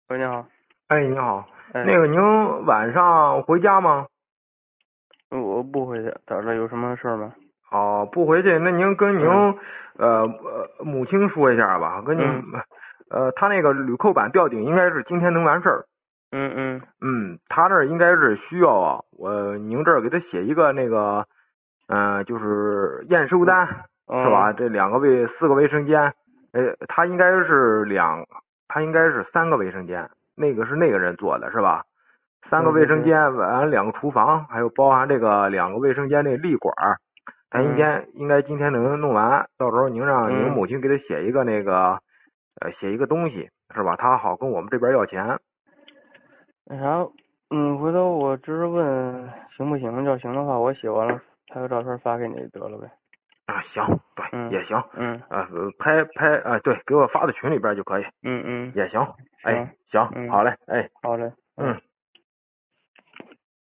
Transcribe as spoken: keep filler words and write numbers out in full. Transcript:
喂，你好。 哎，你好， 哎， 那个您晚上回家吗？ 我不回去，咋了？有什么事儿吗？ 哦，不回去，那您跟您嗯呃呃母亲说一下吧，跟您嗯呃他那个铝扣板吊顶应该是今天能完事儿。 嗯嗯嗯，他这儿应该是需要啊，我您这儿给他写一个那个，嗯、就是验收嗯单是吧？ 嗯这两个卫四个卫生间，呃，他应该是两，他应该是三个卫生间，那个是那个人做的是吧？三个卫生对对对。 间完两个厨房，还有包含这个两个卫生间那立管儿，他应嗯该应该今天能弄完，到时候您让您嗯。 母亲给他写一个那个，呃，写一个东西是吧？他好跟我们这边要钱。 那啥，嗯，回头我只是问行不行，要行的话，我写完了拍个照片发给你就得了呗。 啊，行，对， 嗯也行， 嗯呃，拍拍啊，对，给我发到群里边就可以， 嗯嗯。 也行，哎， 行。 行，好嗯， 嘞，哎。 好嘞。